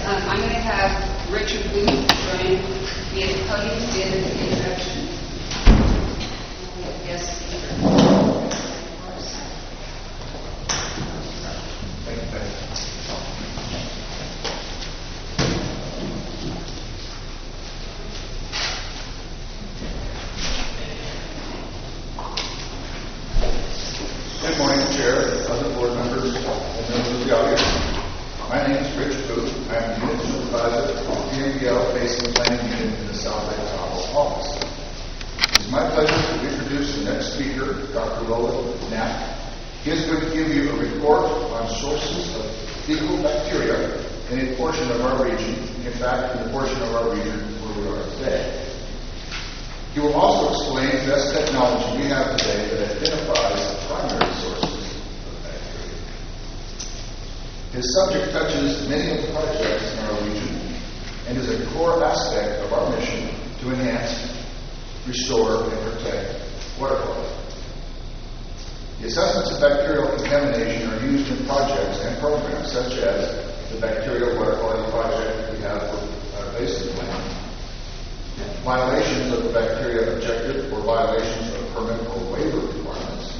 I'm going to have Richard Booth join me at the podium at the end of the introduction. Yes, Good morning, Chair, other board members, and members of the audience. My name is Rich Booth. I'm the unit supervisor of the PMBL Basin Planning Unit in the South Lake Tahoe office. It is my pleasure to introduce the next speaker, Dr. Lola Knapp. He is going to give you a report on sources of fecal bacteria in a portion of our region, in fact, in the portion of our region where we are today. He will also explain the best technology we have today that identifies the primary sources of bacteria. His subject touches many of the projects in our region and is a core aspect of our mission to enhance, restore, and protect water quality. The assessments of bacterial contamination are used in projects and programs such as the Bacterial Water Quality Project we have for our basin plan, violations of the bacteria objective or violations of permit or waiver requirements.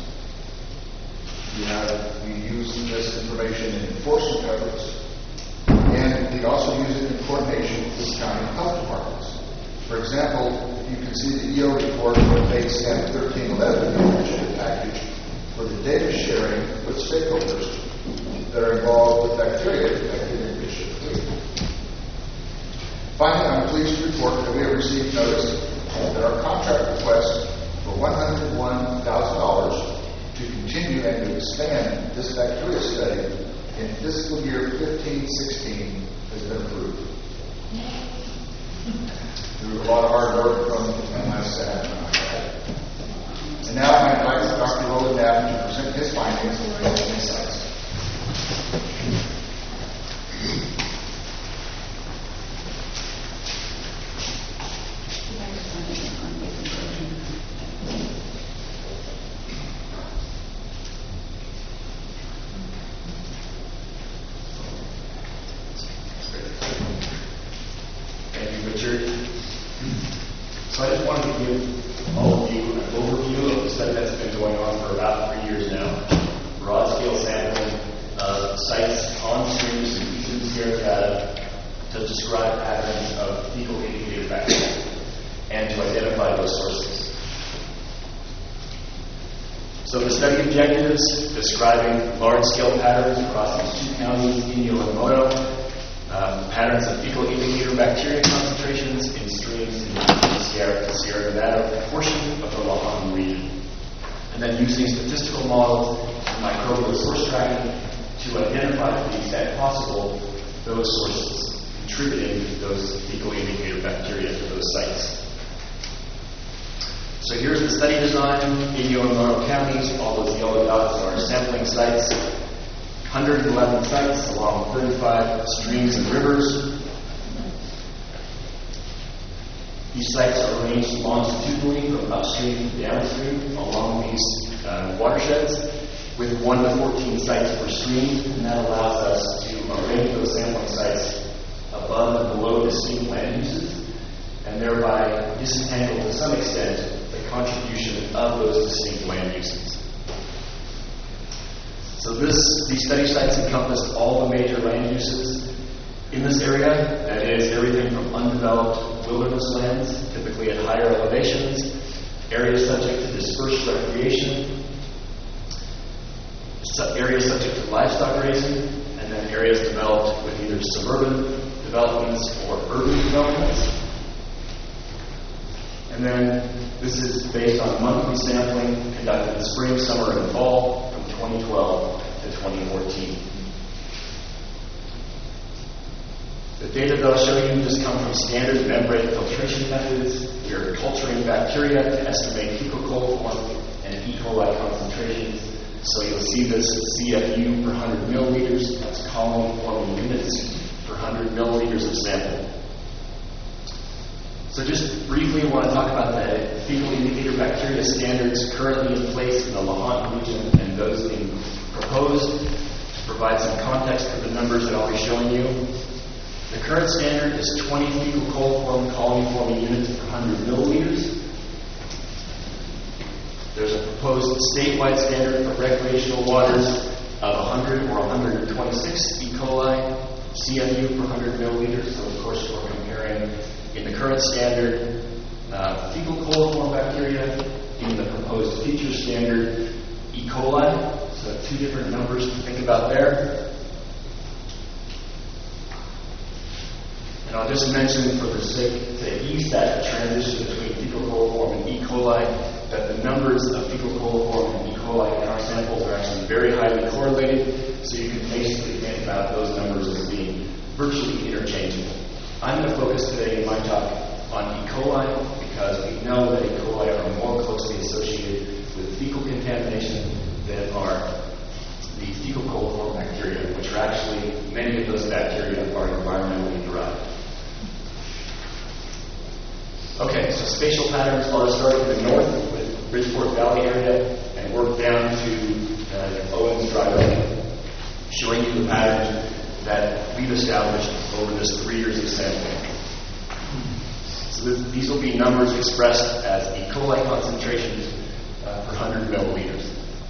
We use this information in enforcement efforts, and we also use it in coordination with county health departments. For example, you can see the EO report on page 1311 in the agenda package for the data sharing with stakeholders that are involved with bacteria affected in Bishop Creek. Finally, I'm pleased to report that we have received notice that our contract request for $101,000 to continue and to expand this bacteria study in fiscal year 15-16 has been approved. There was a lot of hard work from my staff. And now I invite Dr. Lola Knapp to present his findings and insights. Thank you, Richard. So I just wanted to give all of you an overview of the study that's been going on for about 3 years now. Broad-scale sampling of sites on streams and using Sierra data to describe patterns of fecal indicator bacteria and to identify those sources. So the study objectives describing large-scale patterns across these two counties, Inyo and Moto, patterns of fecal indicator bacteria concentrations in streams in the Sierra Nevada portion of the Lahontan region. And then using statistical models and microbial source tracking to identify, to the extent possible, those sources contributing to those fecal indicator bacteria to those sites. So here's the study design. Inyo and Mono counties, all those yellow dots are sampling sites. 111 sites along 35 streams and rivers. These sites are arranged longitudinally from upstream to downstream along these watersheds with 1 to 14 sites per stream, and that allows us to arrange those sampling sites above and below distinct land uses and thereby disentangle to some extent the contribution of those distinct land uses. So these study sites encompassed all the major land uses in this area. That is everything from undeveloped wilderness lands, typically at higher elevations, areas subject to dispersed recreation, areas subject to livestock raising, and then areas developed with either suburban developments or urban developments. And then this is based on monthly sampling conducted in spring, summer, and fall from 2012 to 2014. The data that I'll show you just come from standard membrane filtration methods. We are culturing bacteria to estimate fecal coliform and E. coli concentrations. So you'll see this CFU per 100 milliliters. That's colony-forming units per 100 milliliters of sample. So just briefly, I want to talk about the fecal indicator bacteria standards currently in place in the Lahontan region and those being proposed to provide some context for the numbers that I'll be showing you. The current standard is 20 fecal coliform colony-forming units per 100 milliliters. There's a proposed statewide standard for recreational waters of 100 or 126 E. coli CMU per 100 milliliters. So, of course, we're comparing in the current standard fecal coliform bacteria, in the proposed future standard E. coli. So, two different numbers to think about there. And I'll just mention, for the sake to ease that transition between fecal coliform and E. coli, that the numbers of fecal coliform and E. coli in our samples are actually very highly correlated, so you can basically think about those numbers as being virtually interchangeable. I'm going to focus today in my talk on E. coli because we know that E. coli are more closely associated with fecal contamination than are the fecal coliform bacteria, which are actually, many of those bacteria are environmentally derived. Okay, so spatial patterns are starting in the north with Bridgeport Valley area and work down to Owens Dry Lake, showing you the patterns that we've established over this 3 years of sampling. So these will be numbers expressed as E. coli concentrations per 100 milliliters.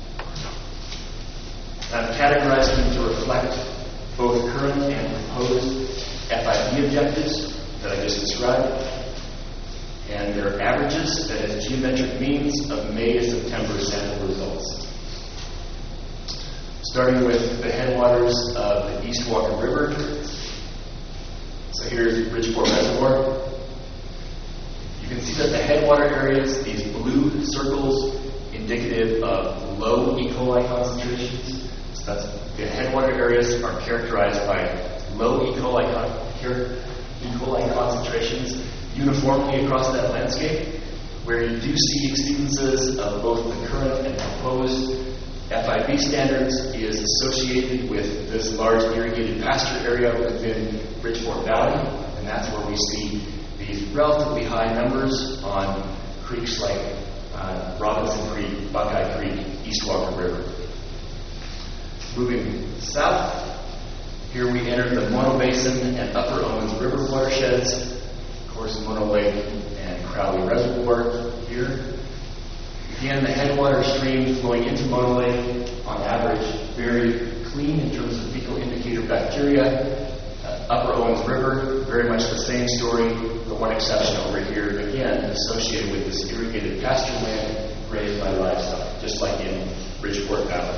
I've categorized them to reflect both current and proposed FID objectives that I just described, and their averages, that is, geometric means of May to September sample results. Starting with the headwaters of the East Walker River. So here's Bridgeport Reservoir. You can see that the headwater areas, these blue circles, indicative of low E. coli concentrations. So that's the headwater areas are characterized by low E. coli concentrations uniformly across that landscape. Where you do see exceedances of both the current and proposed FIB standards is associated with this large irrigated pasture area within Bridgeport Valley, and that's where we see these relatively high numbers on creeks like Robinson Creek, Buckeye Creek, East Walker River. Moving south, here we enter the Mono Basin and Upper Owens River watersheds. Of course, Mono Lake and Crowley Reservoir here. Again, the headwater stream flowing into Mono Lake, on average, very clean in terms of fecal indicator bacteria. Upper Owens River, very much the same story, the one exception over here, again, associated with this irrigated pasture land grazed by livestock, just like in Bridgeport Valley.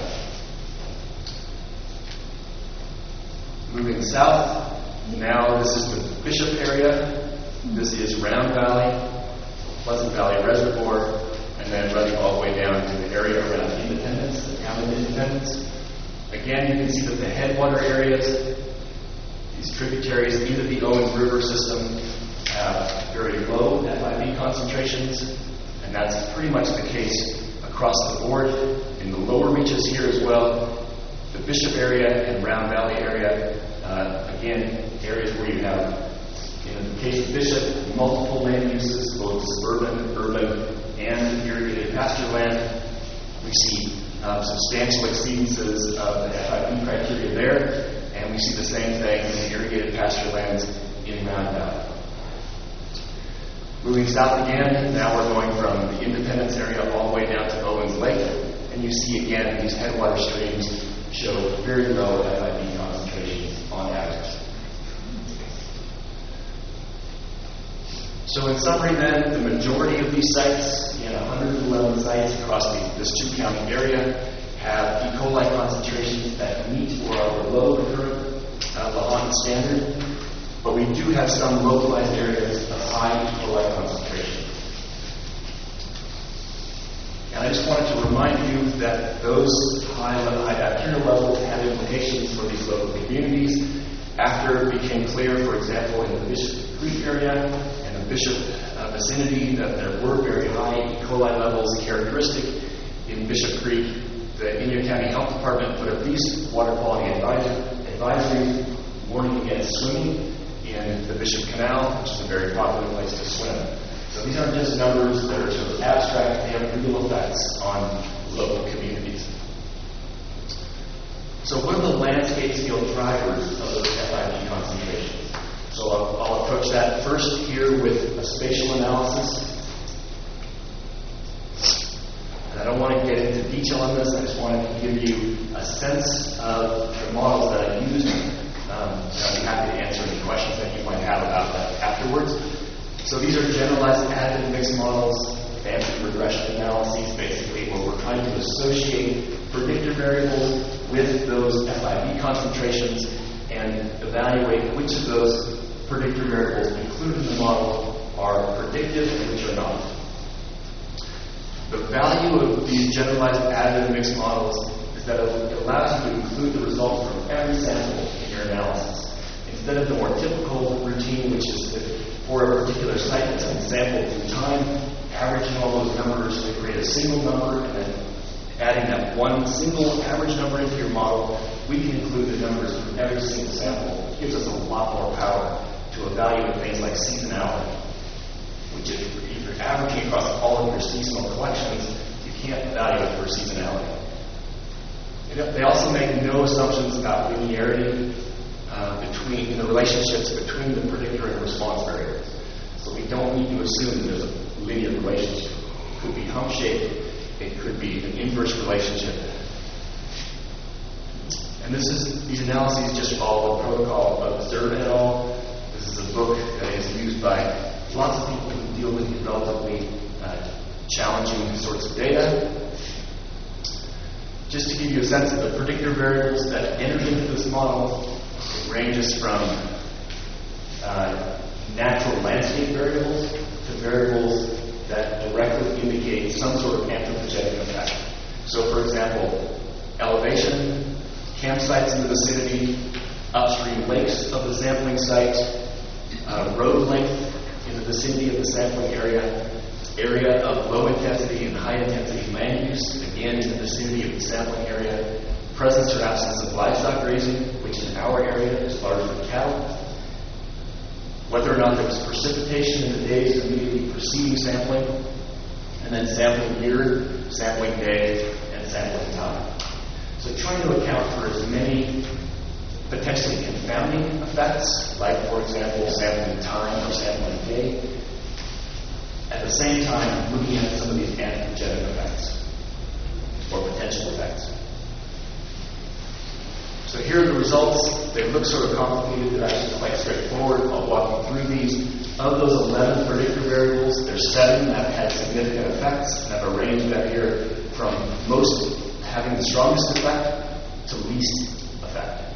Moving south, now this is the Bishop area. This is Round Valley, Pleasant Valley Reservoir, and then running all the way down to the area around Independence, the town of Independence. Again, you can see that the headwater areas, these tributaries, either the Owens River system, have very low FIB concentrations, and that's pretty much the case across the board. In the lower reaches here as well, the Bishop area and Round Valley area, again, areas where you have, in the case of Bishop, multiple land uses, both suburban, urban, and irrigated pasture land. We see substantial exceedances of the FIB criteria there, and we see the same thing in the irrigated pasture lands in Round Valley. Moving south again, now we're going from the Independence area all the way down to Owens Lake, and you see again these headwater streams show very low FIB concentrations on average. So in summary then, the majority of these sites, 111 sites across this two-county area, have E. coli concentrations that meet or are below the current Lahontan standard, but we do have some localized areas of high E. coli concentration. And I just wanted to remind you that those high bacterial levels have implications for these local communities. After it became clear, for example, in the Bishop Creek area and the Bishop vicinity, that there were very high E. coli levels characteristic in Bishop Creek, the Inyo County Health Department put a beast water quality advisory warning against swimming in the Bishop Canal, which is a very popular place to swim. So these aren't just numbers that are sort of abstract, they have real effects on local communities. So what are the landscape scale drivers of those FIB concentrations? So I'll approach that first here with a spatial analysis. And I don't want to get into detail on this. I just wanted to give you a sense of the models that I used. I'd be happy to answer any questions that you might have about that afterwards. So these are generalized additive mixed models, fancy regression analyses, basically, where we're trying to associate predictor variables with those FIV concentrations and evaluate which of those predictor variables included in the model are predictive and which are not. The value of these generalized additive mixed models is that it allows you to include the results from every sample in your analysis. Instead of the more typical routine, which is for a particular site that's been sampled through time, averaging all those numbers to create a single number, and then adding that one single average number into your model, we can include the numbers from every single sample. It gives us a lot more power to evaluate things like seasonality, which if you're averaging across all of your seasonal collections, you can't evaluate for seasonality. They also make no assumptions about linearity in the relationships between the predictor and response variables. So we don't need to assume that there's a linear relationship. It could be hump-shaped. It could be an inverse relationship. And these analyses just follow the protocol of Zerb et al. This is a book that is used by lots of people who deal with relatively challenging sorts of data. Just to give you a sense of the predictor variables that enter into this model, it ranges from natural landscape variables to variables that directly indicate some sort of anthropogenic effect. So, for example, elevation, campsites in the vicinity, upstream lakes of the sampling site, road length in the vicinity of the sampling area of low intensity and high intensity land use, again in the vicinity of the sampling area, presence or absence of livestock grazing, which in our area is largely cattle, whether or not there was precipitation in the days immediately preceding sampling, and then sampling year, sampling day, and sampling time. So trying to account for as many potentially confounding effects, like, for example, sampling time or sampling day, at the same time looking at some of these anthropogenic effects or potential effects. So here are the results. They look sort of complicated. They're actually quite straightforward. I'll walk you through these. Of those 11 predictor variables, there's 7 that had significant effects, and I've arranged that here from most having the strongest effect to least effect.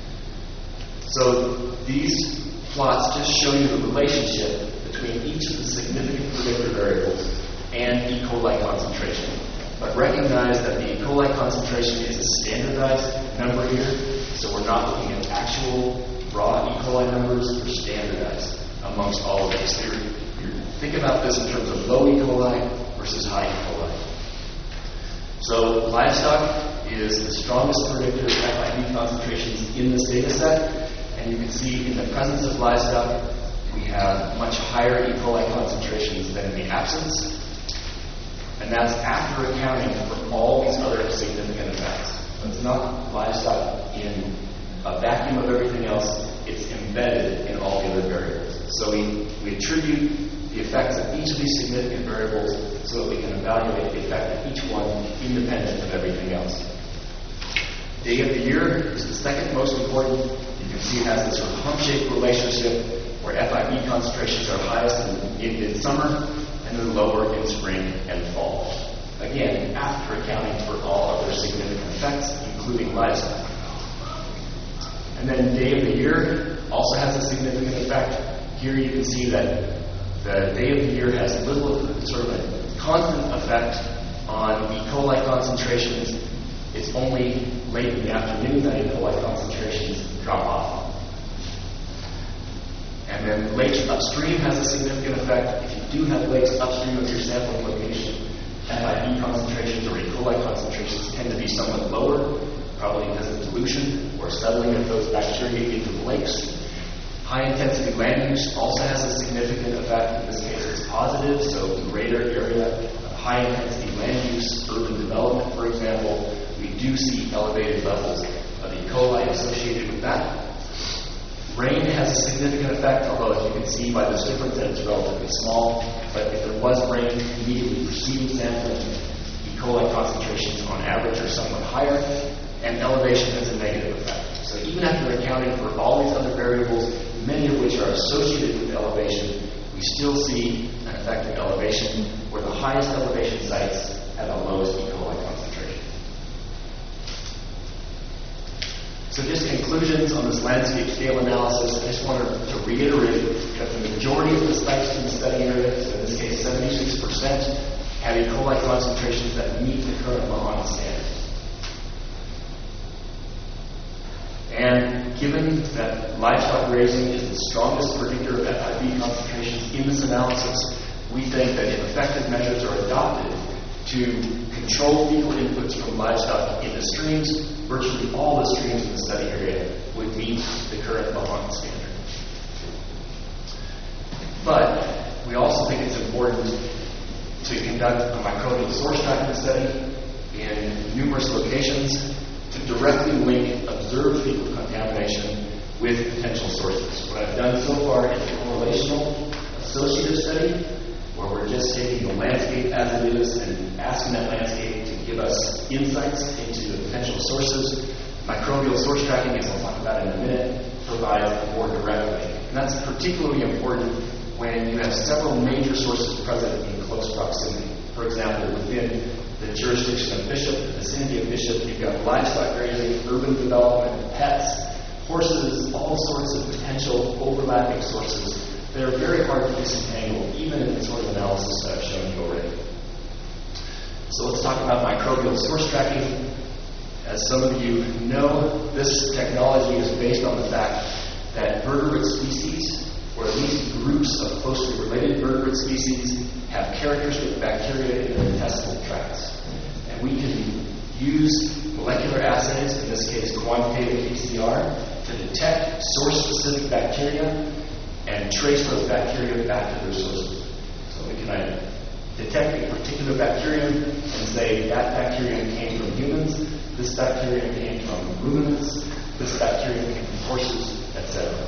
So these plots just show you the relationship between each of the significant predictor variables and E. coli concentration. But recognize that the E. coli concentration is a standardized number here, so we're not looking at actual raw E. coli numbers. They're standardized amongst all of these. Think about this in terms of low E. coli versus high E. coli. So livestock is the strongest predictor of FIV concentrations in this data set, and you can see in the presence of livestock, we have much higher E. coli concentrations than in the absence. And that's after accounting for all these other significant effects. So it's not livestock in a vacuum of everything else. It's embedded in all the other variables. So we attribute the effects of each of these significant variables so that we can evaluate the effect of each one independent of everything else. Day of the year is the second most important. You can see it has this sort of hump-shaped relationship where FIV concentrations are highest in midsummer and then lower in spring and fall. Again, after accounting for all other significant effects, including livestock. And then day of the year also has a significant effect. Here you can see that the day of the year has little sort of a constant effect on E. coli concentrations. It's only late in the afternoon that E. coli concentrations drop off. And then lakes upstream has a significant effect. If you do have lakes upstream of your sampling location, FIV concentrations or E. coli concentrations tend to be somewhat lower, probably because of dilution or settling of those bacteria into the lakes. High-intensity land use also has a significant effect. In this case, it's positive, so greater area of high-intensity land use, urban development, for example, we do see elevated levels of E. coli associated with that. Rain has a significant effect, although as you can see by this difference that it's relatively small. But if there was rain immediately preceding sampling, E. coli concentrations on average are somewhat higher, and elevation has a negative effect. So even after accounting for all these other variables, many of which are associated with elevation, we still see an effect of elevation where the highest elevation sites have the lowest E. coli concentration. So just conclusions on this landscape scale analysis. I just wanted to reiterate that the majority of the sites in the study area, so in this case 76%, have E. coli concentrations that meet the current Mahoney standard. And given that livestock grazing is the strongest predictor of FIV concentrations in this analysis, we think that if effective measures are adopted to control fecal inputs from livestock into streams, virtually all the streams in the study area would meet the current Mahoney standard. But we also think it's important to conduct a microbial source tracking study in numerous locations to directly link observed fecal contamination with potential sources. What I've done so far is a correlational associative study where we're just taking the landscape as it is and asking that landscape to give us insights into the potential sources. Microbial source tracking, as I'll talk about in a minute, provides a more direct link. And that's particularly important when you have several major sources present in close proximity. For example, within the jurisdiction of Bishop, the vicinity of Bishop, you've got livestock grazing, urban development, pets, horses, all sorts of potential overlapping sources that are very hard to disentangle, even in the sort of analysis that I've shown you already. So let's talk about microbial source tracking. As some of you know, this technology is based on the fact that vertebrate species, or at least groups of closely related vertebrate species, have characteristic bacteria in their intestinal tracts. And we can use molecular assays, in this case quantitative PCR, to detect source-specific bacteria and trace those bacteria back to their sources. So we can detect a particular bacterium and say that bacterium came from humans, this bacterium came from ruminants, this bacterium came from horses, etc.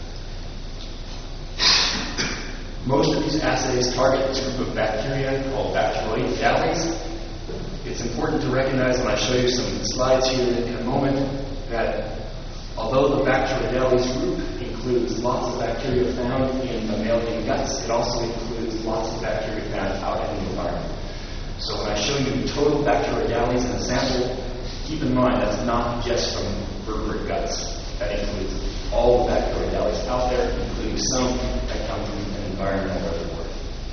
Most of these assays target this group of bacteria called Bacteroideales. It's important to recognize when I show you some slides here in a moment that although the Bacteroideales group includes lots of bacteria found in mammalian guts, it also includes lots of bacteria found out in the environment. So when I show you total Bacteroideales in a sample, keep in mind that's not just from vertebrate guts. That includes all the Bacteroideales out there, including some that come from an environmental reservoir.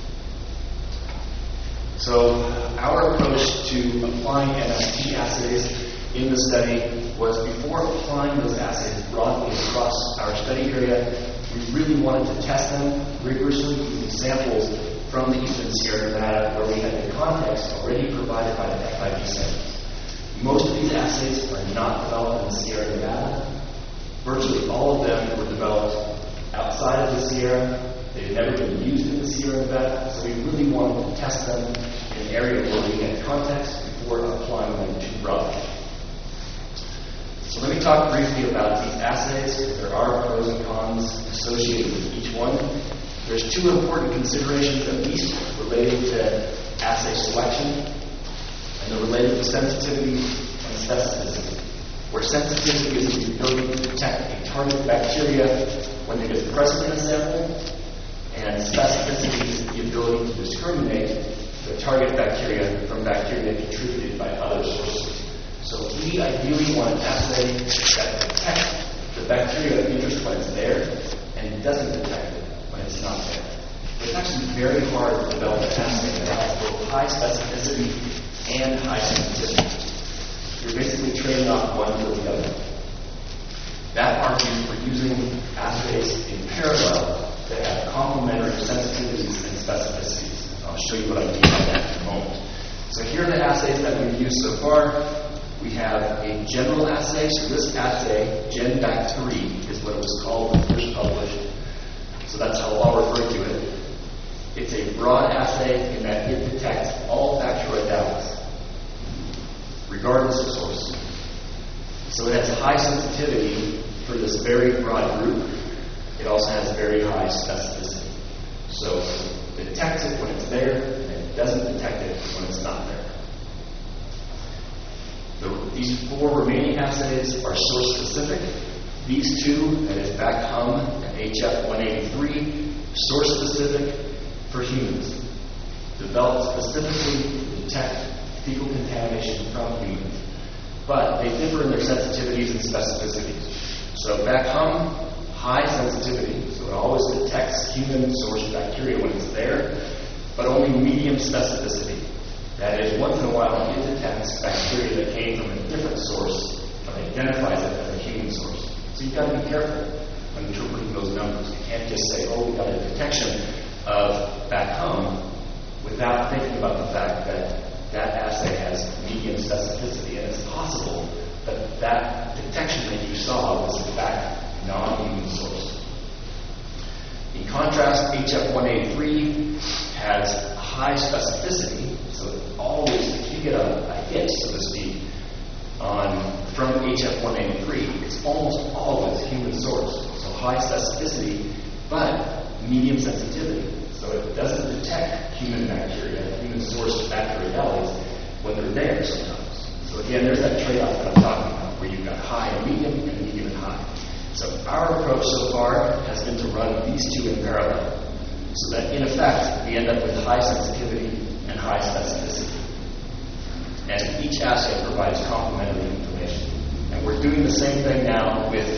So our approach to applying MST assays in the study was, before applying those assays broadly across our study area, we really wanted to test them rigorously using samples from the Eastern Sierra Nevada where we had the context already provided by the FIV samples. Most of these assays are not developed in the Sierra Nevada. Virtually all of them were developed outside of the Sierra. They've never been used in the Sierra Nevada, so we really wanted to test them in an area where we had context before applying them too broadly. So let me talk briefly about these assays. There are pros and cons associated with each one. There's two important considerations, at least, related to assay selection, and they're related to sensitivity and specificity. Where sensitivity is the ability to detect a target bacteria when it is present in a sample, and specificity is the ability to discriminate the target bacteria from bacteria contributed by other sources. So we ideally want an assay that detects the bacteria of interest when it's there and doesn't detect it when it's not there. It's actually very hard to develop an assay that has both high specificity and high sensitivity. You're basically trading off one for the other. That argues for using assays in parallel that have complementary sensitivities and specificities. I'll show you what I mean by that in a moment. So here are the assays that we've used so far. We have a general assay. So this assay, GenBac3, is what it was called when first published. So that's how I'll refer to it. It's a broad assay in that it detects all Bacteroideales, regardless of source. So it has high sensitivity for this very broad group. It also has very high specificity. So it detects it when it's there, and it doesn't detect it when it's not there. These 4 remaining assays are source-specific. These 2, that is BAC-HUM and HF-183, source-specific for humans, developed specifically to detect fecal contamination from humans. But they differ in their sensitivities and specificities. So BAC-HUM, high sensitivity, so it always detects human-sourced bacteria when it's there, but only medium specificity. That is, once in a while it detects bacteria that came from a different source, but identifies it as a human source. So you've got to be careful when interpreting those numbers. You can't just say, oh, we've got a detection of BAC-HUM without thinking about the fact that that assay has medium specificity, and it's possible that that detection that you saw was in fact non-human source. In contrast, HF-183 has high specificity, so always, if you get a hit, so to speak, from HF-183, it's almost always human source. So high specificity, but medium sensitivity. So it doesn't detect human bacteria, human source bacteriales, when they're there sometimes. So again, there's that trade-off that I'm talking about, where you've got high and medium and high. So our approach so far has been to run these 2 in parallel, so that in effect, we end up with high sensitivity and high specificity. And each assay provides complementary information. And we're doing the same thing now with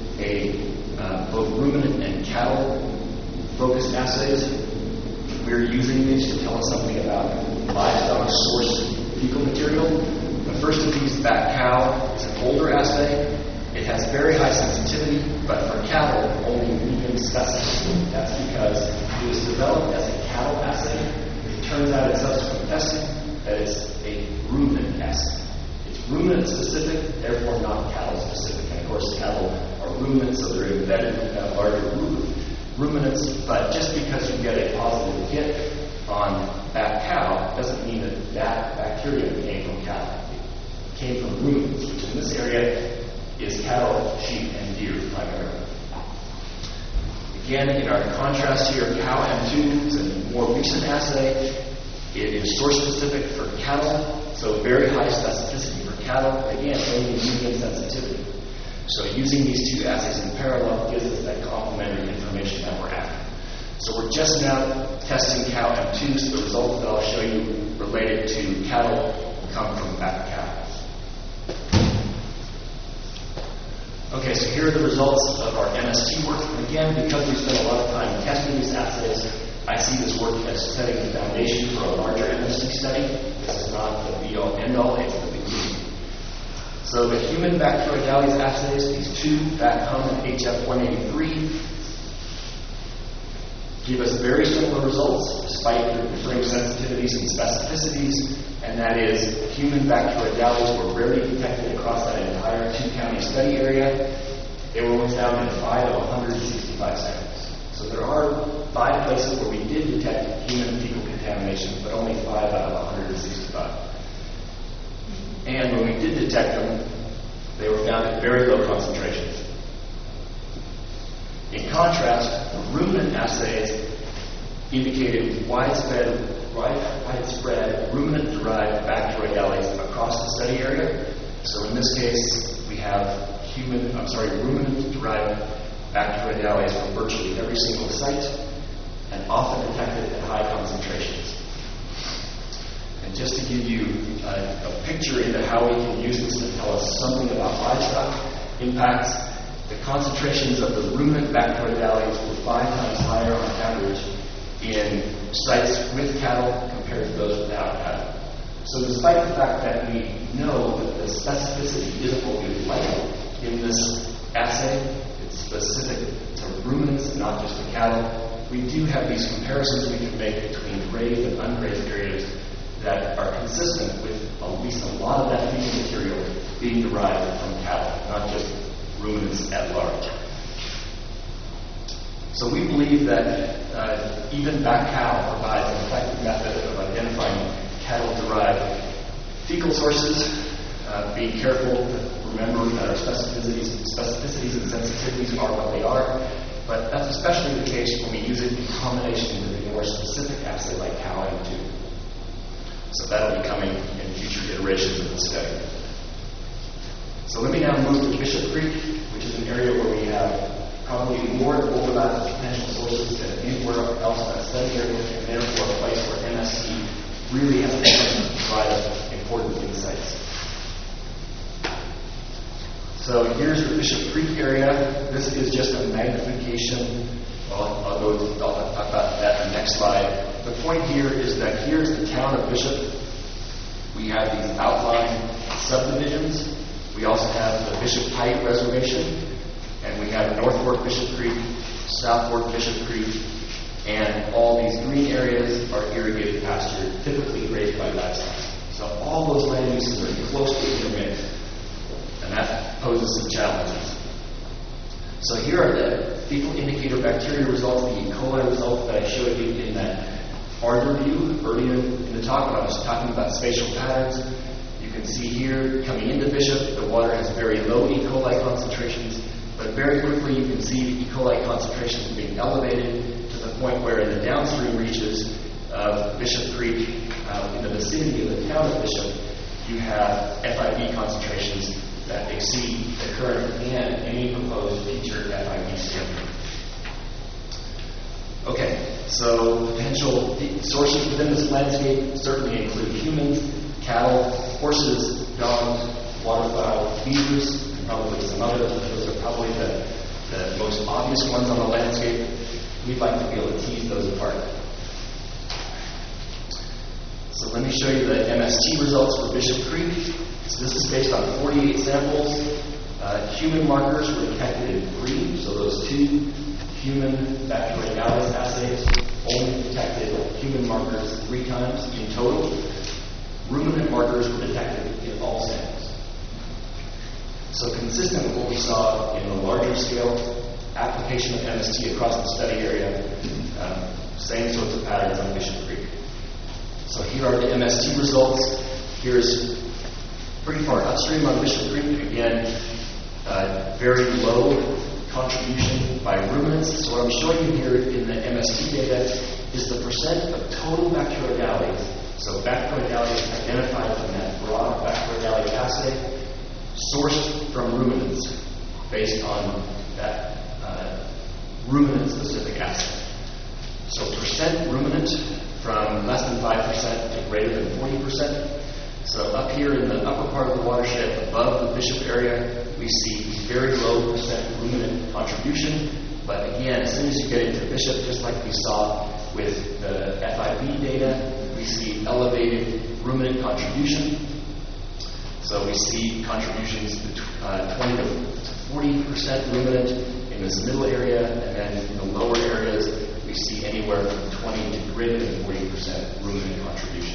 both ruminant and cattle-focused assays. We're using these to tell us something about livestock source fecal material. The first of these, BAC-COW, is an older assay. It has very high sensitivity, but for cattle, only medium specificity. That's because it was developed as a cattle assay. It turns out in subsequent testing that it's a ruminant assay. It's ruminant specific, therefore not cattle specific. And of course, cattle are ruminants, so they're embedded in that larger ruminants. But just because you get a positive hit on BAC-COW doesn't mean that that bacteria came from cattle. It came from ruminants, which in this area is cattle, sheep, and deer primarily. Again, in our contrast here, COW-M2 is a more recent assay. It is source-specific for cattle, so very high specificity for cattle. Again, only medium sensitivity. So using these 2 assays in parallel gives us that complementary information that we're after. So we're just now testing COW-M2, so the results that I'll show you related to cattle come from BAC-COW. Okay, so here are the results of our MST work. And again, because we spent a lot of time testing these assays, I see this work as setting the foundation for a larger MST study. This is not the be-all, end-all, it's the beginning. So the human Bacteroidetes assays, these 2, BAC-HUM and HF-183, give us very similar results despite their differing sensitivities and specificities, and that is human Bacteroidetes were rarely detected across that entire 2-county study area. They were only found in 5 of 165 samples. So there are 5 places where we did detect human fecal contamination, but only 5 out of 165. And when we did detect them, they were found at very low concentrations. In contrast, the ruminant assays indicated widespread ruminant-derived Bacteroidetes across the study area. So in this case, we have ruminant-derived Bacteroidetes from virtually every single site, and often detected at high concentrations. And just to give you a picture into how we can use this to tell us something about livestock impacts, the concentrations of the ruminant Bacteroidetes were 5 times higher on average in sites with cattle compared to those without cattle. So despite the fact that we know that the specificity isn't what we would like in this assay, it's specific to ruminants, not just to cattle, we do have these comparisons we can make between grazed and ungrazed areas that are consistent with at least a lot of that fecal material being derived from cattle, not just ruminants at large. So we believe that even BAC-COW provides an effective method of identifying cattle-derived fecal sources. Being careful to remember that our specificities and sensitivities are what they are, but that's especially the case when we use it in combination with a more specific assay like CalM2. So that'll be coming in future iterations of the study. So let me now move to Bishop Creek, which is an area where we have probably more overlap of potential sources than anywhere else in that study area, and therefore a place where MST really has to provide important insights. So here's the Bishop Creek area. This is just a magnification. Well, I'll talk about that in the next slide. The point here is that here's the town of Bishop. We have these outlying subdivisions. We also have the Bishop Height Reservation, and we have North Fork Bishop Creek, South Fork Bishop Creek, and all these green areas are irrigated pasture, typically grazed by livestock. So all those land uses are closely intermixed, and that poses some challenges. So here are the fecal indicator bacteria results, the E. coli results that I showed you in that farther view earlier in the talk when I was talking about spatial patterns. You can see here, coming into Bishop, the water has very low E. coli concentrations, but very quickly you can see the E. coli concentrations being elevated to the point where in the downstream reaches of Bishop Creek, in the vicinity of the town of Bishop, you have FIB concentrations that exceed the current and any proposed future FIB standard. Okay, so potential sources within this landscape certainly include humans, cattle, horses, dogs, waterfowl, beavers, and probably some others. Those are probably the most obvious ones on the landscape. We'd like to be able to tease those apart. So let me show you the MST results for Bishop Creek. So this is based on 48 samples. Human markers were detected in 3, so those 2 human Bacteroidetes assays only detected human markers 3 times in total. Ruminant markers were detected in all samples. So consistent with what we saw in the larger scale application of MST across the study area, same sorts of patterns on Bishop Creek. So here are the MST results. Here's pretty far upstream on Bishop Creek. Again, very low contribution by ruminants. So what I'm showing you here in the MST data is the percent of total Bacteroidetes. So Bacteroidetes identified from that broad Bacteroidetes assay, sourced from ruminants based on that ruminant-specific assay. So percent ruminant from less than 5% to greater than 40%. So up here in the upper part of the watershed, above the Bishop area, we see very low percent ruminant contribution. But again, as soon as you get into Bishop, just like we saw with the FIB data, we see elevated ruminant contribution. So we see contributions between 20 to 40% ruminant in this middle area, and then in the lower areas, we see anywhere from 20 to greater than 40% ruminant contribution.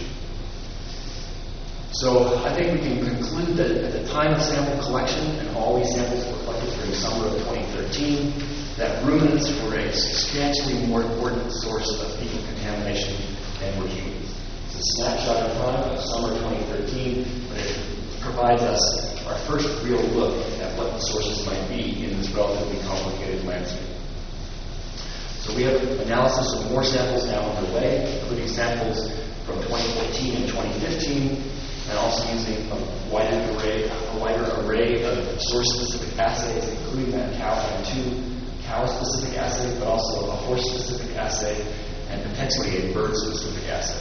So I think we can conclude that at the time of sample collection, and all these samples were collected during summer of 2013, that ruminants were a substantially more important source of fecal contamination than were humans. It's a snapshot in time of summer 2013, but it provides us our first real look at what the sources might be in this relatively complicated landscape. So we have analysis of more samples now underway, including samples from 2014 and 2015, and also using a wider array of source-specific assays, including that CalM2 cow-specific assay, but also a horse-specific assay, and potentially a bird-specific assay.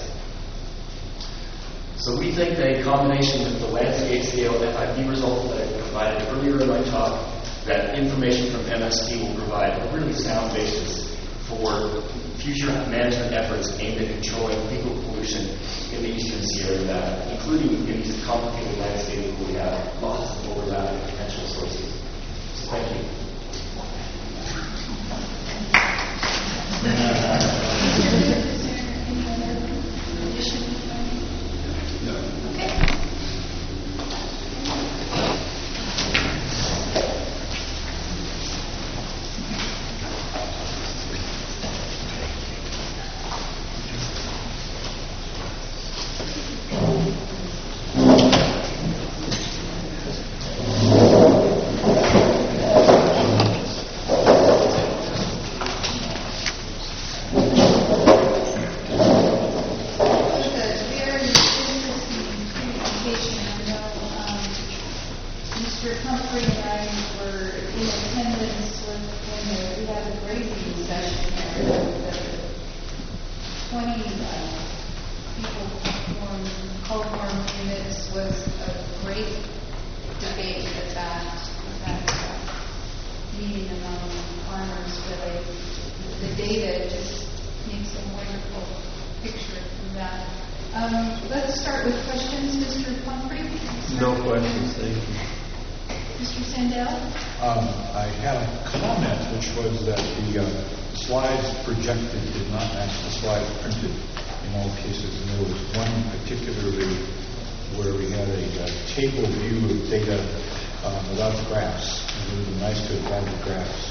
So we think that a combination with the landscape scale FIB results that I provided earlier in my talk, that information from MST will provide a really sound basis for future management efforts aimed at controlling fecal pollution in the eastern Sierra Nevada, including in these complicated landscapes where we have lots of overlapping potential sources. So thank you. Let's start with questions. Mr. Pumphrey? No questions, thank you. Mr. Sandell? I had a comment, which was that the slides projected did not match the slides printed in all cases, and there was one particularly where we had a table view of data without the graphs. It would have been nice to have had the graphs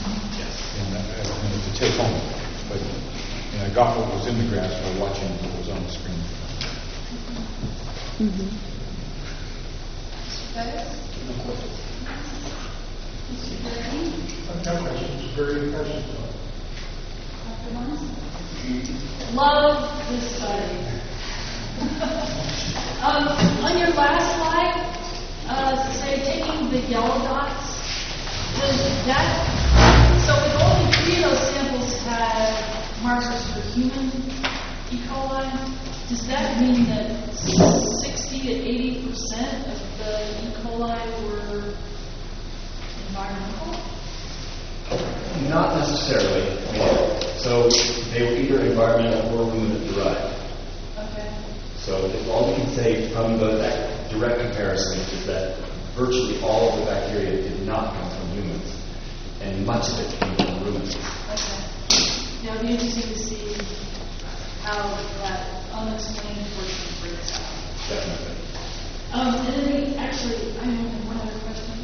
and to take home, but I got what was in the graphs by watching what was on the screen. Mr. Pettis? No questions. Mr. Bernie? No questions. Very impressive. Dr. Mons? Love this study. On your last slide, say taking the yellow dots, does that, so if only 3 of those samples had markers for human E. coli, does that mean that 60 to 80% of the E. coli were environmental? Not necessarily. So they were either environmental or human-derived. Okay. So all we can say from that direct comparison is that virtually all of the bacteria did not come from humans, and much of it came from ruminants. Okay. Now, it'll be interesting to see how that unexplained portion breaks out. Definitely. And then I have one other question,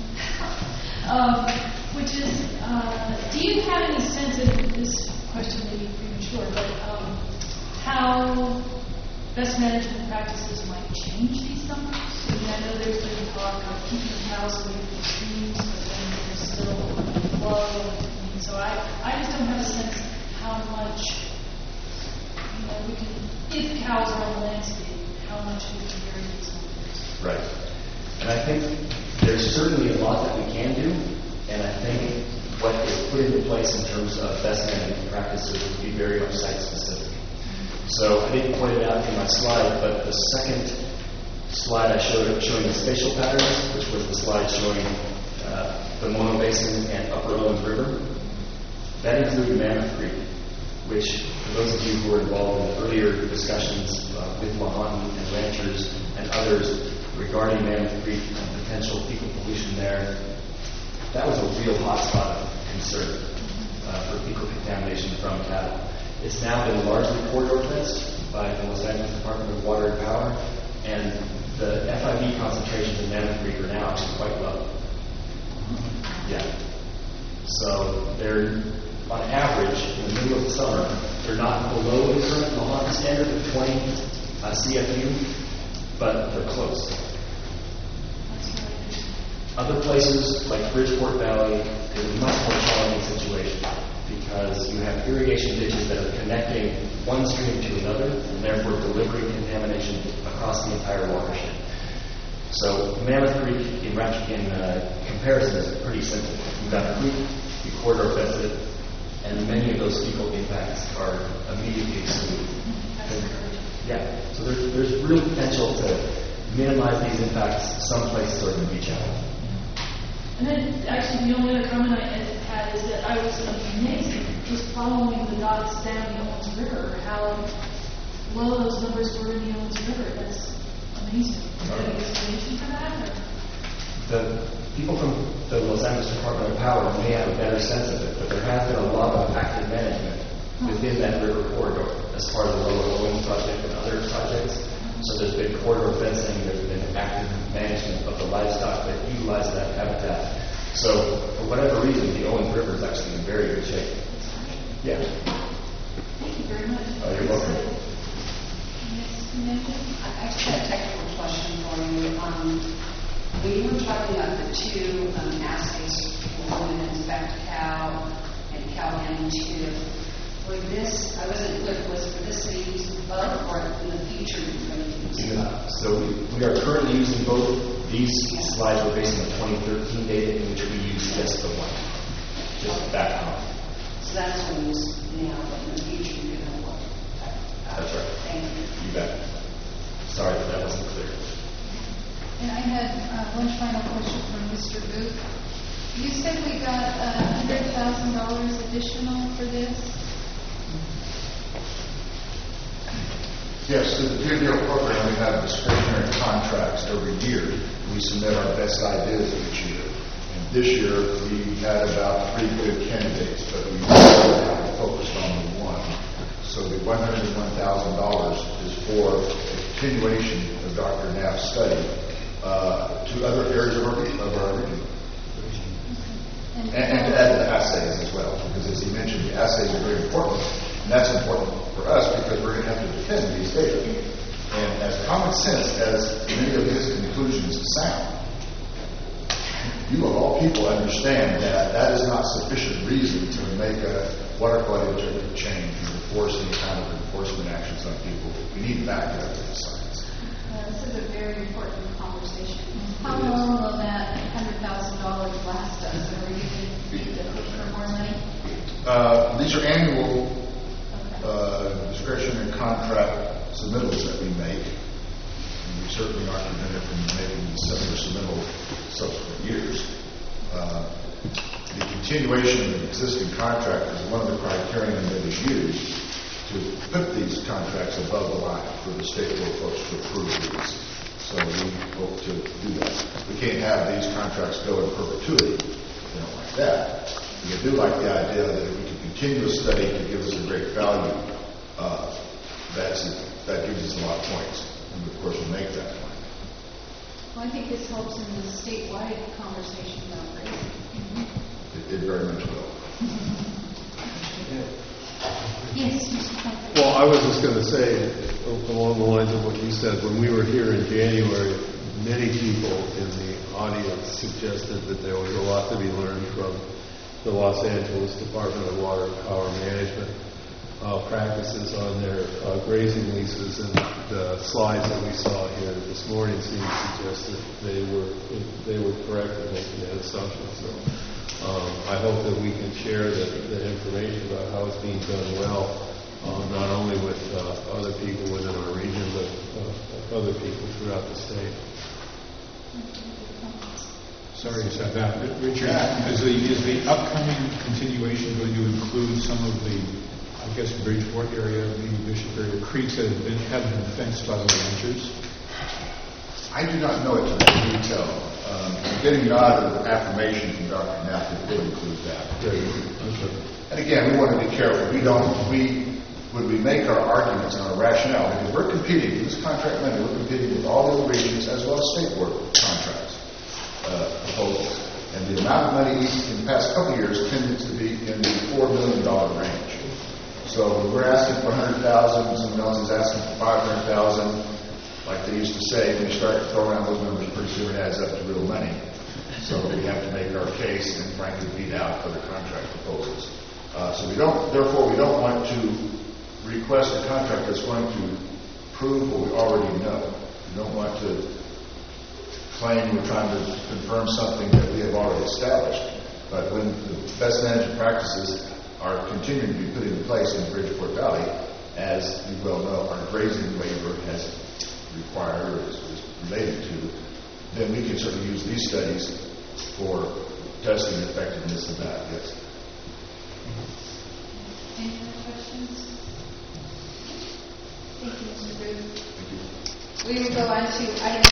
which is, do you have any sense of this question may be premature, but how best management practices might change these numbers? I mean, I know there's been talk of keeping the cows away from the streams, but then there's still flow. So I just don't have a sense how much, we can, if cows are on the landscape, how much we can vary these numbers. Right. And I think there's certainly a lot that we can do, and I think what is put into place in terms of best management practices would be very much site-specific. So I didn't point it out in my slide, but the second slide I showed showing the spatial patterns, which was the slide showing the Mono Basin and Upper Owens River, that included Mammoth Creek, which, for those of you who were involved in the earlier discussions with Lahontan and ranchers and others regarding Mammoth Creek and potential fecal pollution there, that was a real hotspot of concern for fecal contamination from cattle. It's now been largely corridor fenced by the Los Angeles Department of Water and Power, and the FIV concentrations in Mammoth Creek are now actually quite low. Yeah. So they're, on average, in the middle of the summer, they're not below the current Lahontan standard of 20 CFU, but they're close. Other places, like Bridgeport Valley, is a much more challenging situation because you have irrigation ditches that are connecting one stream to another and therefore delivering contamination across the entire watershed. So Mammoth Creek, in comparison, is pretty simple. You've got a creek, you corridor fence it, and many of those fecal impacts are immediately excluded. Yeah, so there's real potential to minimize these impacts. Some places are going to be challenging. And then, actually, the only other comment I had is that I was amazed just following the dots down the Owens River, how low those numbers were in the Owens River. That's amazing. Is there any explanation for that? Or? The people from the Los Angeles Department of Power may have a better sense of it, but there has been a lot of active management within that river corridor as part of the Lower Owens project and other projects. So there's been corridor fencing, there's been active management of the livestock that utilize that habitat. So for whatever reason, the Owens River is actually in very good shape. Yeah. Thank you very much. Oh, you're welcome. I just had a technical question for you. When you were talking about the two assays, one that inspect cow and cow N2, for this, I wasn't clear, was for this to use both or in the future you're going to use both? So we are currently using both. These slides were based on the 2013 data in which we used just the one, just that one. So that's what we use now, but in the future you're going to look. That's right. Thank you. You bet. Sorry that wasn't clear. And I had one final question from Mr. Booth. You said we got $100,000 additional for this? Yes, through the PBL program, we have discretionary contracts every year. We submit our best ideas each year. And this year, we had about 3 good candidates, but we focused on the one. So the $101,000 is for a continuation of Dr. Knapp's study to other areas of our region. And to add to the assays as well, because as he mentioned, the assays are very important. And that's important for us because we're going to have to defend these data. And as common sense as many of his conclusions sound, you of all people understand that that is not sufficient reason to make a water quality objective change or force any kind of enforcement actions on people. We need to back it up with the science. This is a very important conversation. How long will that $100,000 last us? Are we going to push for more money? These are annual discretionary contract submittals that we make. And we certainly aren't prevented from making similar submittal subsequent years. The continuation of the existing contract is one of the criterion that is used to put these contracts above the line for the state board folks to approve these. So we hope to do that. We can't have these contracts go in perpetuity. We don't like that. We do like the idea that if we can continue a study to give us a great value, that gives us a lot of points. And of course, we'll make that point. Well, I think this helps in the statewide conversation about race. It very much will. Yes, Mr. Kemper. Well, I was just going to say, along the lines of what you said, when we were here in January, many people in the audience suggested that there was a lot to be learned from the Los Angeles Department of Water and Power Management practices on their grazing leases, and the slides that we saw here this morning seem to suggest that they were correct in making that assumption. So I hope that we can share that information about how it's being done well, not only with other people within our region, but other people throughout the state. Sorry you said that. But Richard, is the upcoming continuation going to include some of the, I guess, Bridgeport area, maybe Bishop area, creeks that have been fenced by the ranchers? I do not know it to that detail. I'm getting nod of affirmation from Dr. Knapp that will include that. And again, we want to be careful. When we make our arguments and our rationale, because we're competing with this contract lender, we're competing with all the other regions as well as state board contracts proposals. And the amount of money in the past couple of years tended to be in the $4 million range. So when we're asking for $100,000, someone else is asking for $500,000. Like they used to say, when you start to throw around those numbers, pretty soon it adds up to real money. So we have to make our case and frankly beat out other contract proposals. Therefore we don't want to request a contract that's going to prove what we already know. We don't want to claim we're trying to confirm something that we have already established. But when the best management practices are continuing to be put into place in the Bridgeport Valley, as you well know, our grazing waiver has required or is related to, then we can certainly use these studies for testing the effectiveness of that, yes. Any other questions? Thank you, Mr. Booth. Thank you. We will go on to item